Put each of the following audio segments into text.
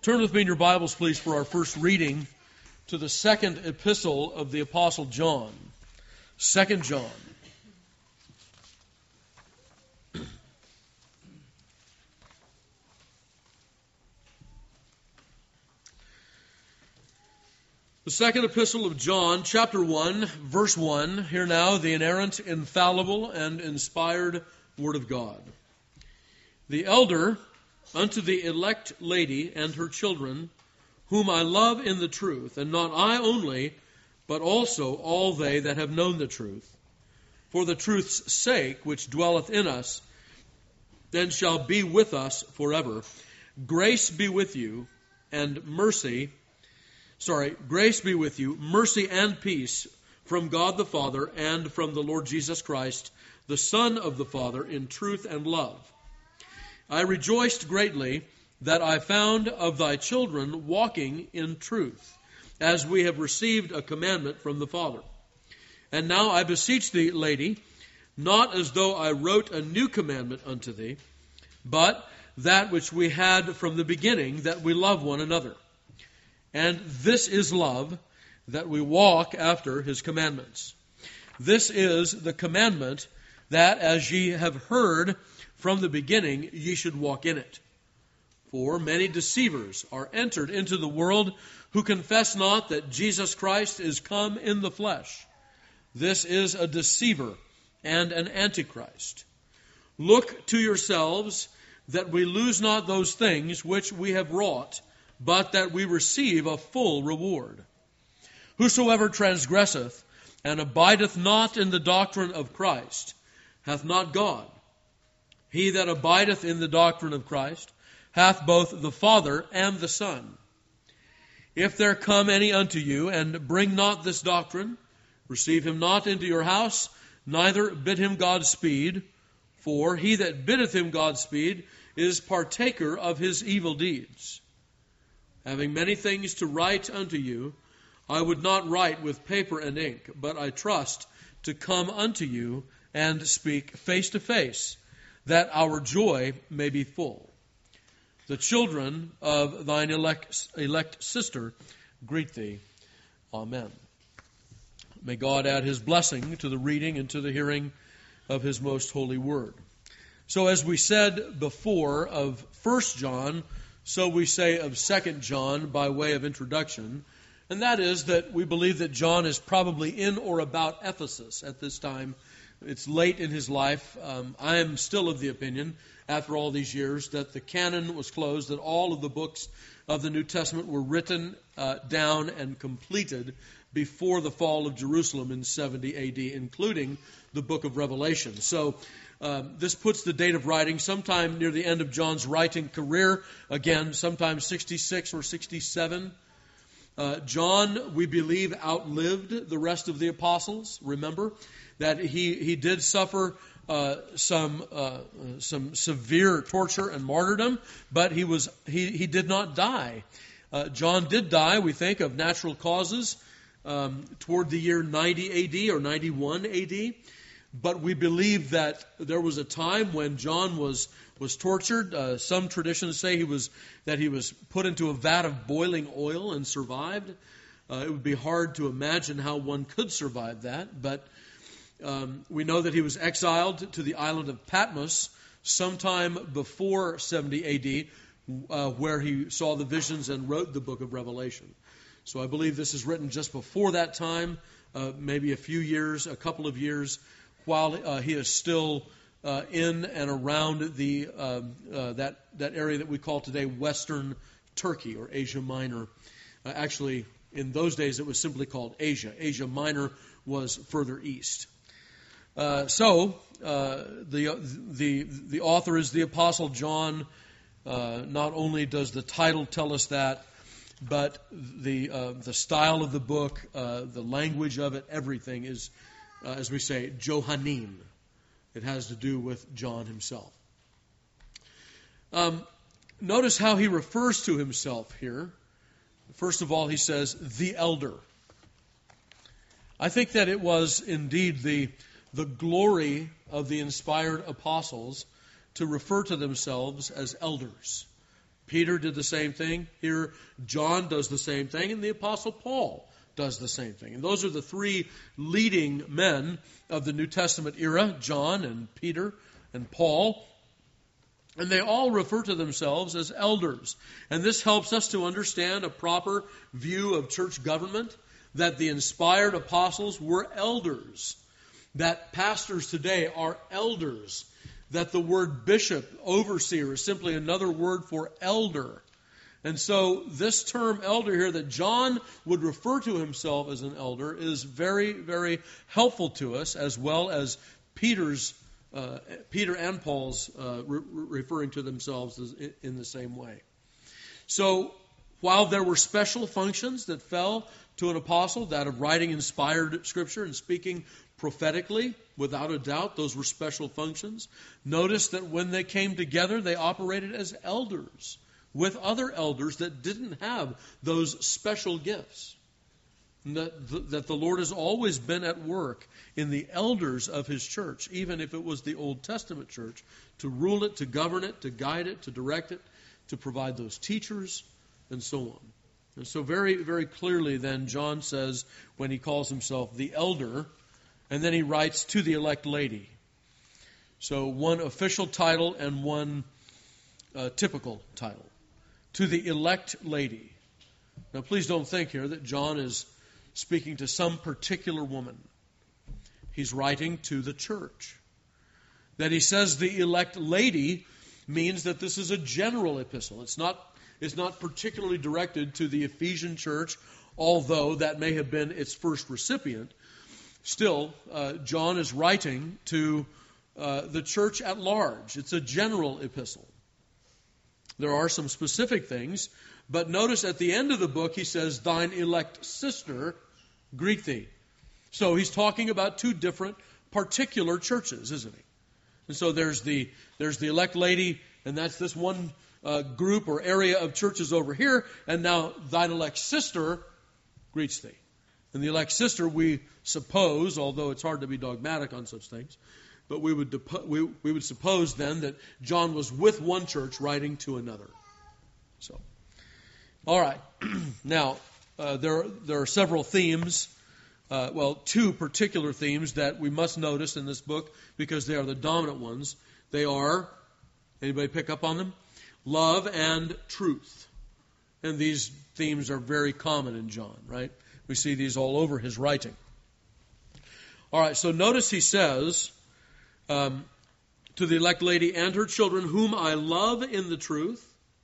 Turn with me in your Bibles, please, for our first reading to the second epistle of the Apostle John. 2 John. The second epistle of John, chapter 1, verse 1. Hear now the inerrant, infallible, and inspired Word of God. The elder unto the elect lady and her children, whom I love in the truth, and not I only, but also all they that have known the truth, for the truth's sake which dwelleth in us, and shall be with us forever. Grace be with you, mercy and peace from God the Father and from the Lord Jesus Christ, the Son of the Father, in truth and love. I rejoiced greatly that I found of thy children walking in truth, as we have received a commandment from the Father. And now I beseech thee, lady, not as though I wrote a new commandment unto thee, but that which we had from the beginning, that we love one another. And this is love, that we walk after his commandments. This is the commandment, that as ye have heard from the beginning, ye should walk in it. For many deceivers are entered into the world, who confess not that Jesus Christ is come in the flesh. This is a deceiver and an antichrist. Look to yourselves, that we lose not those things which we have wrought, but that we receive a full reward. Whosoever transgresseth and abideth not in the doctrine of Christ hath not God. He that abideth in the doctrine of Christ hath both the Father and the Son. If there come any unto you, and bring not this doctrine, receive him not into your house, neither bid him Godspeed, for he that biddeth him Godspeed is partaker of his evil deeds. Having many things to write unto you, I would not write with paper and ink, but I trust to come unto you and speak face to face, that our joy may be full. The children of thine elect sister greet thee. Amen. May God add his blessing to the reading and to the hearing of his most holy word. So as we said before of 1 John, so we say of 2 John by way of introduction, and that is that we believe that John is probably in or about Ephesus at this time. It's late in his life. I am still of the opinion, after all these years, that the canon was closed, that all of the books of the New Testament were written down and completed before the fall of Jerusalem in 70 A.D., including the book of Revelation. So this puts the date of writing sometime near the end of John's writing career, again, sometime 66 or 67. John, we believe, outlived the rest of the apostles. Remember that he did suffer some severe torture and martyrdom, but he did not die. John did die, we think, of natural causes toward the year 90 A.D. or 91 A.D., but we believe that there was a time when John was tortured. Some traditions say he was put into a vat of boiling oil and survived. It would be hard to imagine how one could survive that, but we know that he was exiled to the island of Patmos sometime before 70 A.D., where he saw the visions and wrote the book of Revelation. So I believe this is written just before that time, maybe a couple of years, while he is still in and around that area that we call today Western Turkey or Asia Minor. Actually, in those days it was simply called Asia. Asia Minor was further east. The author is the Apostle John. Not only does the title tell us that, but the style of the book, the language of it, everything is, as we say, Johannine. It has to do with John himself. Notice how he refers to himself here. First of all, he says, the elder. I think that it was indeed the glory of the inspired apostles to refer to themselves as elders. Peter did the same thing. Here, John does the same thing, and the Apostle Paul does the same thing. And those are the three leading men of the New Testament era, John and Peter and Paul. And they all refer to themselves as elders. And this helps us to understand a proper view of church government, that the inspired apostles were elders, that pastors today are elders, that the word bishop, overseer, is simply another word for elder. And so this term elder here, that John would refer to himself as an elder, is very, very helpful to us, as well as Peter and Paul's referring to themselves in the same way. So while there were special functions that fell to an apostle, that of writing inspired Scripture and speaking prophetically, without a doubt, those were special functions. Notice that when they came together, they operated as elders with other elders that didn't have those special gifts. That the Lord has always been at work in the elders of His church, even if it was the Old Testament church, to rule it, to govern it, to guide it, to direct it, to provide those teachers, and so on. And so very, very clearly then John says, when he calls himself the elder, and then he writes to the elect lady. So one official title and one typical title. To the elect lady. Now please don't think here that John is speaking to some particular woman. He's writing to the church. That he says the elect lady means that this is a general epistle. It's not particularly directed to the Ephesian church, although that may have been its first recipient. Still, John is writing to the church at large. It's a general epistle. There are some specific things, but notice at the end of the book he says, thine elect sister greet thee. So he's talking about two different particular churches, isn't he? And so there's the elect lady, and that's this one group or area of churches over here, and now thine elect sister greets thee. And the elect sister, we suppose, although it's hard to be dogmatic on such things, but we would suppose then that John was with one church writing to another. So, all right. Now, there are several themes, two particular themes that we must notice in this book because they are the dominant ones. They are, anybody pick up on them? Love and truth. And these themes are very common in John, right? We see these all over his writing. All right, so notice he says, to the elect lady and her children, whom I love in the truth,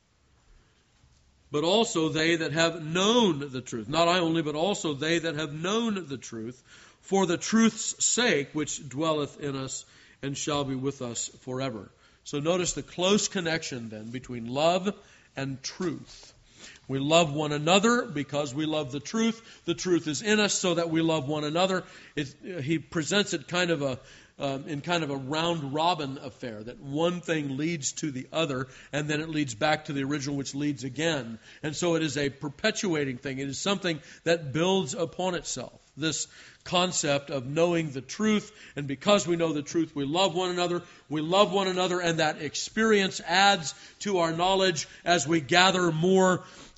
but also they that have known the truth. Not I only, but also they that have known the truth, for the truth's sake, which dwelleth in us and shall be with us forever. So notice the close connection then between love and truth. We love one another because we love the truth. The truth is in us so that we love one another. He presents it in kind of a round robin affair, that one thing leads to the other, and then it leads back to the original, which leads again. And so it is a perpetuating thing. It is something that builds upon itself. This concept of knowing the truth, and because we know the truth, we love one another. We love one another, and that experience adds to our knowledge as we gather more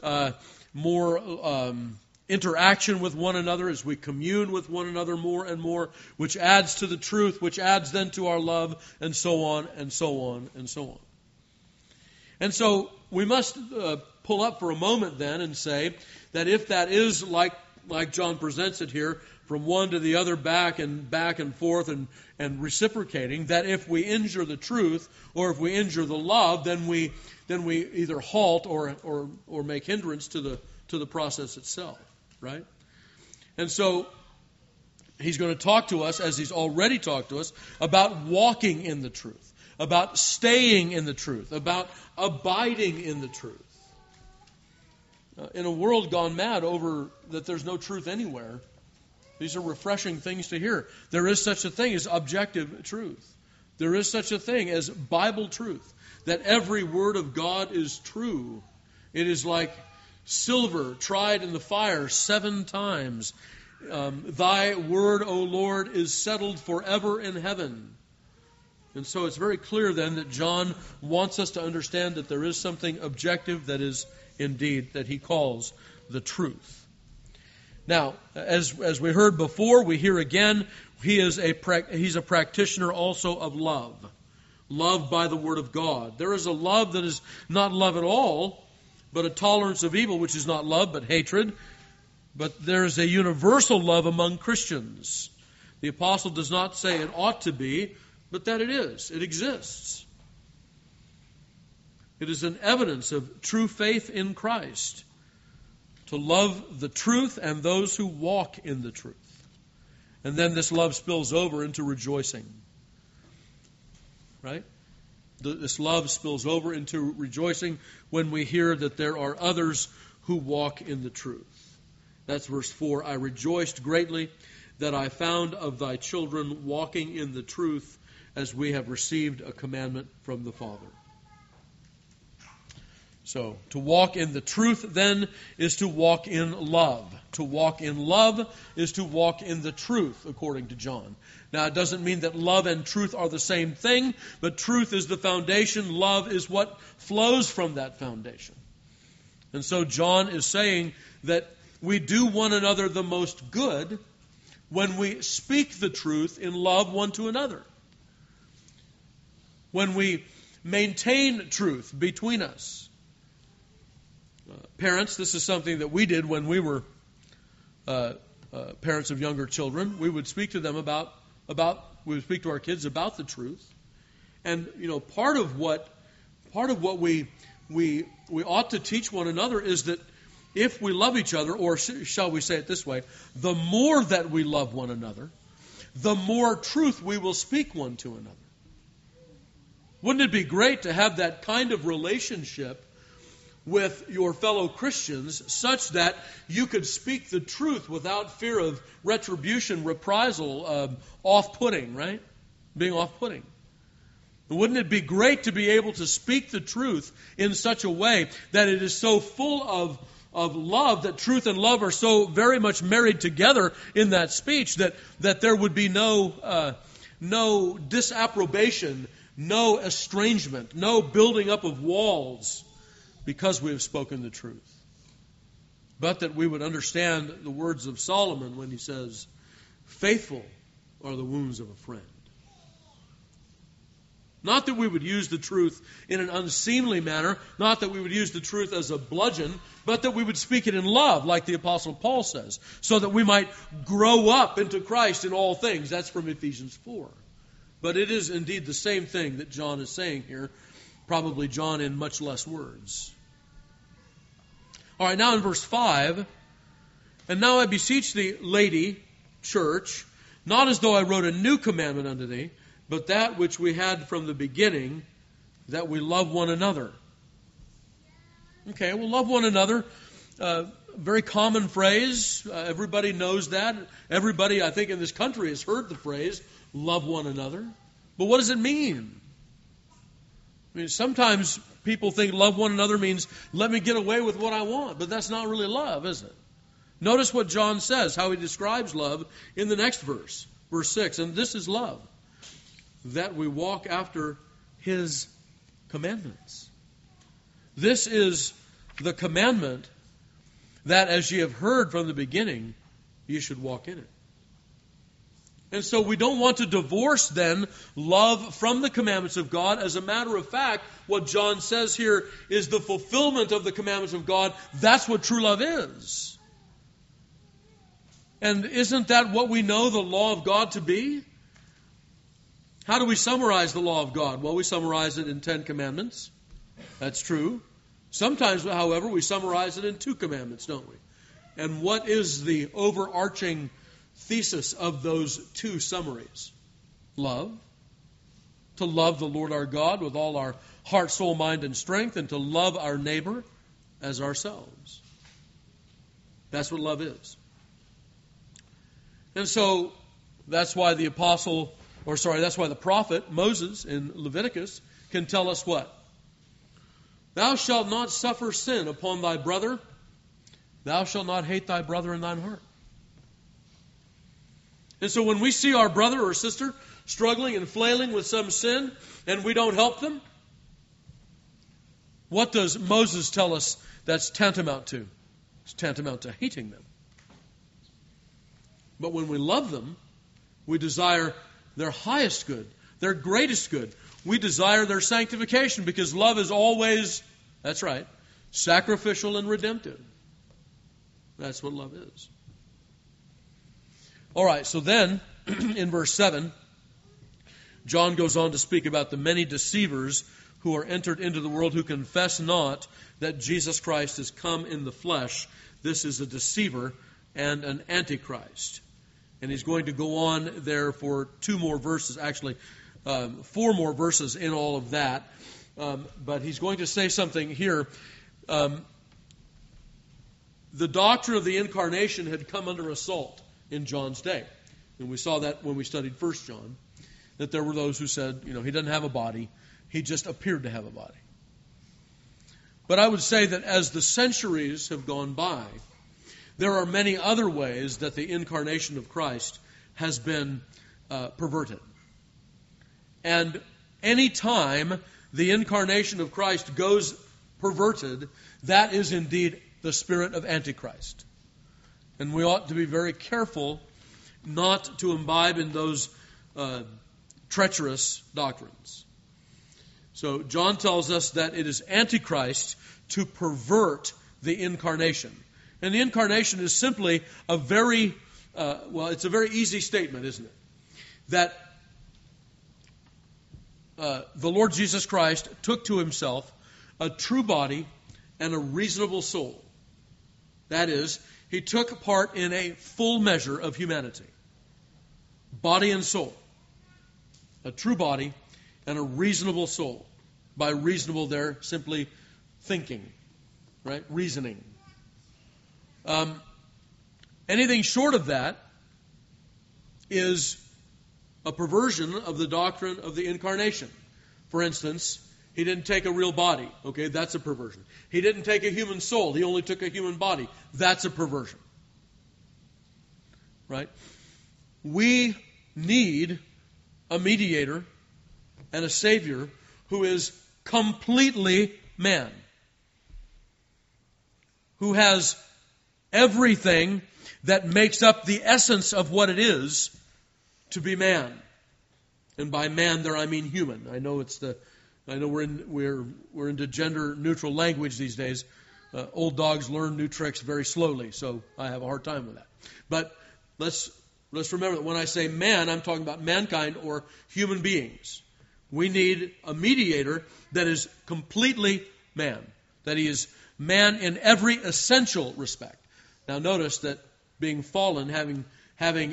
interaction with one another, as we commune with one another more and more, which adds to the truth, which adds then to our love, and so on, and so on, and so on. And so we must pull up for a moment then and say that if that is like John presents it here, from one to the other, back and forth and reciprocating, that if we injure the truth or if we injure the love, then we either halt or make hindrance to the process itself, right? And so he's going to talk to us, as he's already talked to us, about walking in the truth, about staying in the truth, about abiding in the truth. In a world gone mad over that there's no truth anywhere, these are refreshing things to hear. There is such a thing as objective truth. There is such a thing as Bible truth, that every word of God is true. It is like silver tried in the fire 7 times. Thy word, O Lord, is settled forever in heaven. And so it's very clear then that John wants us to understand that there is something objective that is indeed that he calls the truth. Now, as we heard before, we hear again, he's a practitioner also of love. Love by the Word of God. There is a love that is not love at all, but a tolerance of evil, which is not love, but hatred. But there is a universal love among Christians. The apostle does not say it ought to be, but that it is. It exists. It is an evidence of true faith in Christ to love the truth and those who walk in the truth. And then this love spills over into rejoicing. Right? This love spills over into rejoicing when we hear that there are others who walk in the truth. That's verse 4. I rejoiced greatly that I found of thy children walking in the truth as we have received a commandment from the Father. So, to walk in the truth, then, is to walk in love. To walk in love is to walk in the truth, according to John. Now, it doesn't mean that love and truth are the same thing, but truth is the foundation. Love is what flows from that foundation. And so John is saying that we do one another the most good when we speak the truth in love one to another. When we maintain truth between us. Parents, this is something that we did when we were parents of younger children. We would speak to them we would speak to our kids about the truth. And part of what we ought to teach one another is that if we love each other, or shall we say it this way, the more that we love one another, the more truth we will speak one to another. Wouldn't it be great to have that kind of relationship with your fellow Christians such that you could speak the truth without fear of retribution, reprisal, off-putting, right? Being off-putting. Wouldn't it be great to be able to speak the truth in such a way that it is so full of love, that truth and love are so very much married together in that speech that there would be no disapprobation, no estrangement, no building up of walls because we have spoken the truth. But that we would understand the words of Solomon when he says, faithful are the wounds of a friend. Not that we would use the truth in an unseemly manner, not that we would use the truth as a bludgeon, but that we would speak it in love, like the Apostle Paul says, so that we might grow up into Christ in all things. That's from Ephesians 4. But it is indeed the same thing that John is saying here, probably John in much less words. All right, now in verse 5, and now I beseech thee, lady, church, not as though I wrote a new commandment unto thee, but that which we had from the beginning, that we love one another. Okay, we'll love one another. Very common phrase. Everybody knows that. Everybody, I think, in this country has heard the phrase, love one another. But what does it mean? I mean, sometimes people think love one another means let me get away with what I want. But that's not really love, is it? Notice what John says, how he describes love in the next verse. Verse 6, and this is love, that we walk after his commandments. This is the commandment that, as ye have heard from the beginning, you should walk in it. And so we don't want to divorce, then, love from the commandments of God. As a matter of fact, what John says here is the fulfillment of the commandments of God. That's what true love is. And isn't that what we know the law of God to be? How do we summarize the law of God? Well, we summarize it in 10 commandments. That's true. Sometimes, however, we summarize it in 2 commandments, don't we? And what is the overarching thesis of those 2 summaries? Love. To love the Lord our God with all our heart, soul, mind, and strength, and to love our neighbor as ourselves. That's what love is. And so, that's why the prophet Moses in Leviticus can tell us what? Thou shalt not suffer sin upon thy brother. Thou shalt not hate thy brother in thine heart. And so when we see our brother or sister struggling and flailing with some sin, and we don't help them? What does Moses tell us that's tantamount to? It's tantamount to hating them. But when we love them, we desire their highest good, their greatest good. We desire their sanctification, because love is always, that's right, sacrificial and redemptive. That's what love is. All right, so then, in verse 7, John goes on to speak about the many deceivers who are entered into the world, who confess not that Jesus Christ has come in the flesh. This is a deceiver and an antichrist. And he's going to go on there for 2 more verses, actually 4 more verses in all of that. But he's going to say something here. The doctrine of the incarnation had come under assault in John's day. And we saw that when we studied 1 John, that there were those who said, he doesn't have a body. He just appeared to have a body. But I would say that as the centuries have gone by, there are many other ways that the incarnation of Christ has been perverted. And any time the incarnation of Christ goes perverted, that is indeed the spirit of Antichrist. And we ought to be very careful not to imbibe in those treacherous doctrines. So John tells us that it is Antichrist to pervert the incarnation. And the incarnation is simply a very, it's a very easy statement, isn't it? That the Lord Jesus Christ took to himself a true body and a reasonable soul. That is, he took part in a full measure of humanity. Body and soul. A true body and a reasonable soul. By reasonable there, simply thinking, right? Reasoning. Anything short of that is a perversion of the doctrine of the incarnation. For instance, he didn't take a real body. Okay, that's a perversion. He didn't take a human soul. He only took a human body. That's a perversion. Right? We need a mediator and a Savior who is completely man. Who has everything that makes up the essence of what it is to be man. And by man there I mean human. I know we're into gender neutral language these days. Old dogs learn new tricks very slowly, so I have a hard time with that. But let's remember that when I say man, I'm talking about mankind or human beings. We need a mediator that is completely man. That he is man in every essential respect. Now notice that being fallen, having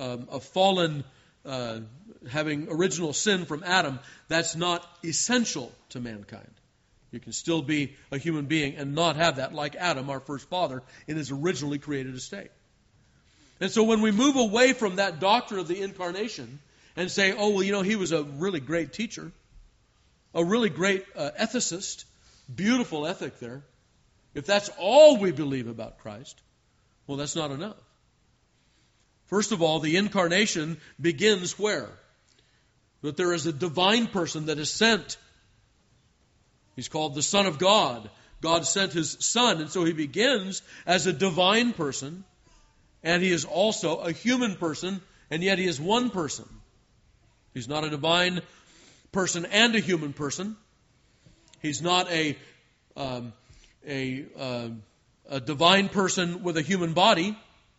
original sin from Adam, that's not essential to mankind. You can still be a human being and not have that, like Adam, our first father, in his originally created estate. And so when we move away from that doctrine of the incarnation and say, he was a really great teacher, a really great ethicist, beautiful ethic there. If that's all we believe about Christ, well, that's not enough. First of all, the incarnation begins where? That there is a divine person that is sent. He's called the Son of God. God sent his Son, and so he begins as a divine person, and he is also a human person, and yet he is one person. He's not a divine person and a human person. He's not a divine person with a human body.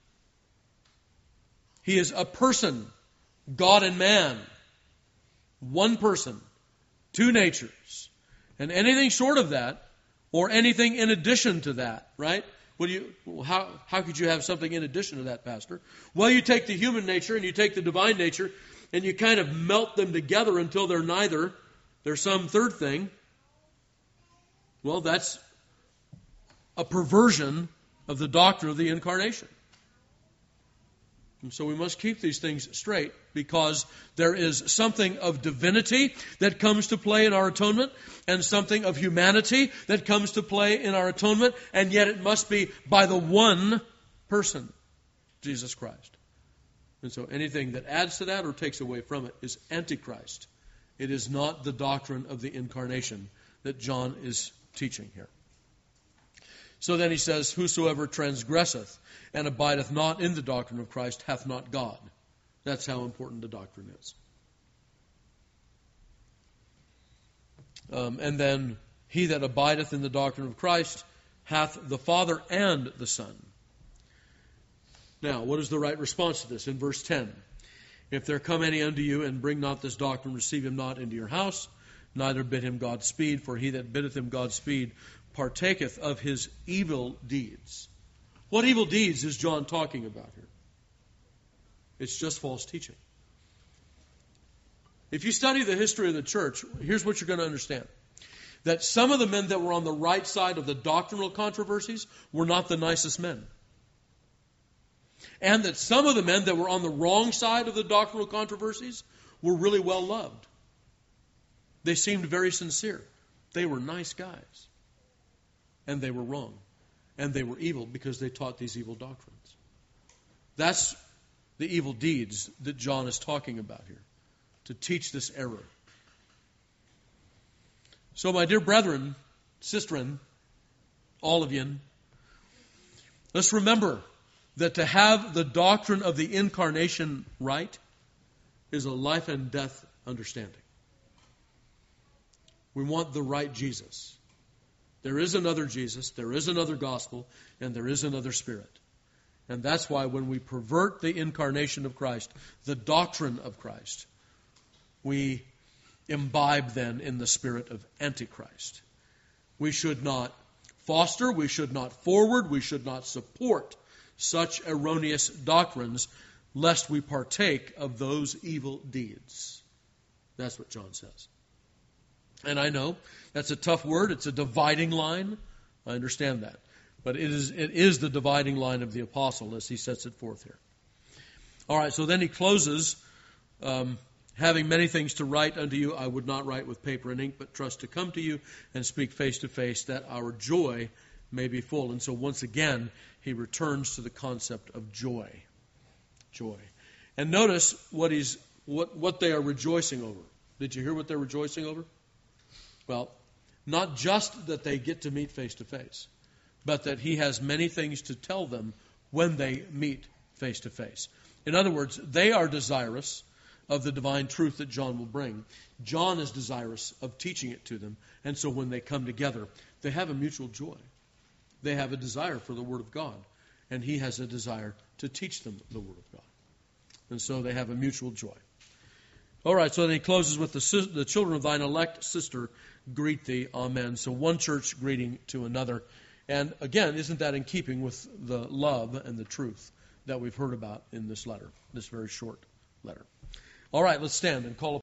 He is a person, God and man. One person, two natures. And anything short of that, or anything in addition to that, right? How could you have something in addition to that, Pastor? Well, you take the human nature and you take the divine nature and you kind of melt them together until they're neither. They're some third thing. Well, that's a perversion of the doctrine of the incarnation. And so we must keep these things straight, because there is something of divinity that comes to play in our atonement and something of humanity that comes to play in our atonement, and yet it must be by the one person, Jesus Christ. And so anything that adds to that or takes away from it is Antichrist. It is not the doctrine of the incarnation that John is teaching here. So then he says, whosoever transgresseth and abideth not in the doctrine of Christ hath not God. That's how important the doctrine is. And then he that abideth in the doctrine of Christ hath the Father and the Son. Now, what is the right response to this? In verse 10, if there come any unto you and bring not this doctrine, receive him not into your house, neither bid him Godspeed, for he that biddeth him Godspeed partaketh of his evil deeds. What evil deeds is John talking about here? It's just false teaching. If you study the history of the church, here's what you're going to understand. That some of the men that were on the right side of the doctrinal controversies were not the nicest men. And that some of the men that were on the wrong side of the doctrinal controversies were really well loved. They seemed very sincere. They were nice guys. And they were wrong. And they were evil because they taught these evil doctrines. That's the evil deeds that John is talking about here. To teach this error. So my dear brethren, sistren, all of you, let's remember that to have the doctrine of the incarnation right is a life and death understanding. We want the right Jesus. There is another Jesus, there is another gospel, and there is another Spirit. And that's why when we pervert the incarnation of Christ, the doctrine of Christ, we imbibe then in the spirit of Antichrist. We should not foster, we should not forward, we should not support such erroneous doctrines, lest we partake of those evil deeds. That's what John says. And I know that's a tough word. It's a dividing line. I understand that. But it is the dividing line of the apostle as he sets it forth here. All right, so then he closes, having many things to write unto you, I would not write with paper and ink, but trust to come to you and speak face to face, that our joy may be full. And so once again, he returns to the concept of joy. Joy. And notice what they are rejoicing over. Did you hear what they're rejoicing over? Well, not just that they get to meet face to face, but that he has many things to tell them when they meet face to face. In other words, they are desirous of the divine truth that John will bring. John is desirous of teaching it to them. And so when they come together, they have a mutual joy. They have a desire for the Word of God. And he has a desire to teach them the Word of God. And so they have a mutual joy. All right, so then he closes with the children of thine elect sister greet thee. Amen. So one church greeting to another. And again, isn't that in keeping with the love and the truth that we've heard about in this letter, this very short letter? All right, let's stand and call